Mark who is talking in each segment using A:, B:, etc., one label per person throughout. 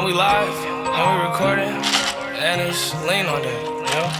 A: And we live, and we recording, and it's lean on that, you know?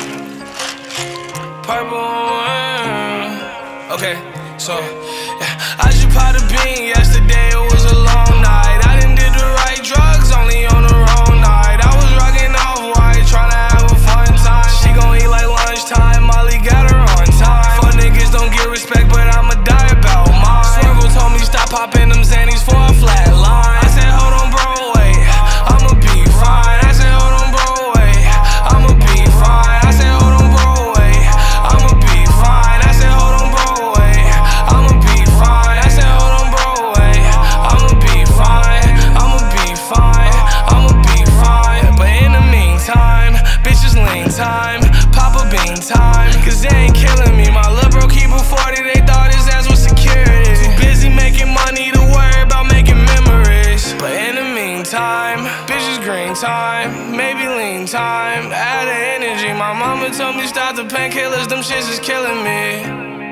A: Purple, okay, so, yeah. I just popped a bean yesterday, it was a long night. I done did the right drugs, only on the wrong night. I was rocking off-white, tryna have a fun time. She gon' eat like lunchtime, Molly got her on time. Fuck niggas don't get respect, but I'ma die about mine. Swervo told me stop popping them Xannies for a flat line. I said hold on bro, wait, I'ma be fine. I said hold on bro, wait, I'ma be fine. I said hold on bro, wait, I'ma be fine. I said hold on bro, wait, I'ma be fine. I said hold on bro, wait, I'ma be fine. I'ma be fine, I'ma be fine. But in the meantime, bitches lean time, pop a bean time, cause they ain't killing me. My lil' bro keep a 40, they thought his ass was security. Too busy making money to worry about making memories. But in the meantime, bitches green time, maybe lean time, add the energy. My mama told me stop the painkillers, them shits is killing me.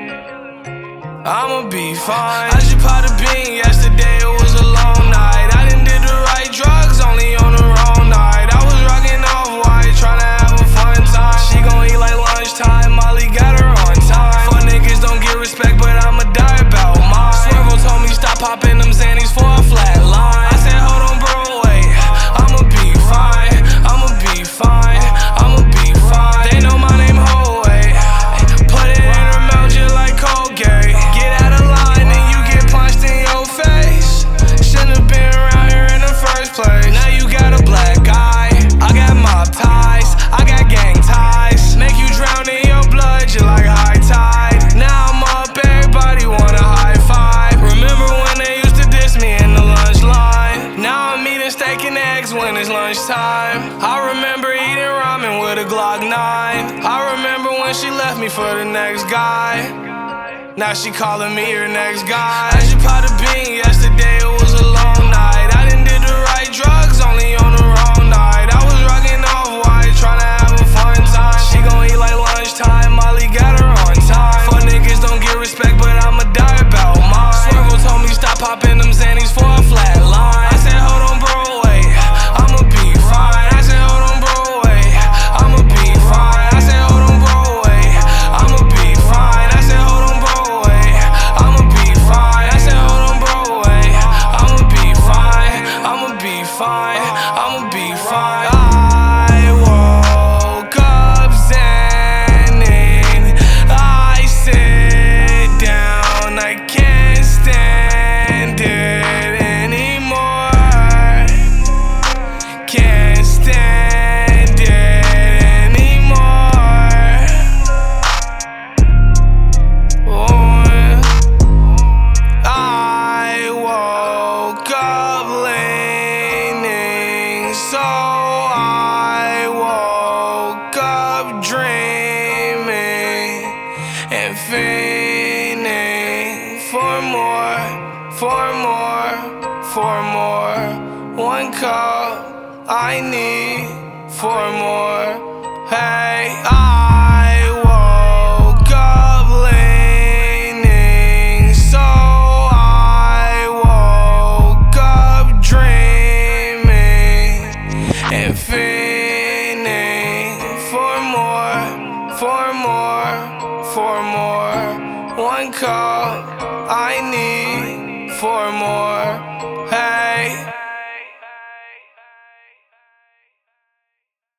A: I'ma be fine. I just popped a bean yesterday, it was a long night. I done did the right drugs, only on the wrong night. I was rocking off-white, tryna have a fun time. She gon' eat like lunchtime, Molly got her on time. Fuck niggas don't get respect, but I'ma die about mine. Swervo told me stop popping them Xannies for a flat line. I said hold on bro, wait, I'ma be fine. I'ma be fine, I'ma be fine. They know my name, ho, wait. Put it in her mouth just like Colgate. Get out of line and you get punched in your face. Shouldn't have been around here in the first place. Now you got a black eye, I got mob ties, I got gang ties. Make you drown in your blood just like high tide. Now I'm up, everybody wanna high five. Remember when they used to diss me in the lunch line? Now I'm eating steak and eggs when it's lunchtime. I remember eating ramen with a Glock 9. I remember when she left me for the next guy. Now she calling me her next guy. I just popped a bean yesterday, it was a long night. I done did the right drugs, only on the wrong night. I was rocking off-white, tryna have a fun time. She gon' eat like lunchtime, Molly got her on time. Fuck niggas don't get respect, but I'ma die about mine. Swervo told me stop popping them Xannies for a flat line. I said hold on bro, wait, I'ma be fine. I said hold on bro, wait, I'ma be fine. I said hold on bro, wait, I'ma be fine. I said hold on bro, wait, I'ma be fine. I said hold on bro, wait, I'ma be fine. I'ma be fine, I'ma be fine. I woke up zenning, I sit down, I can't stand it anymore. Can't stand it anymore. Oh, I woke up leaning, so I woke up dreaming and fiending for more, for more, for more. One cup I need for more. Hey, I woke up leaning, so I woke up dreaming and fiending for more, for more, for more. One cup I need for more.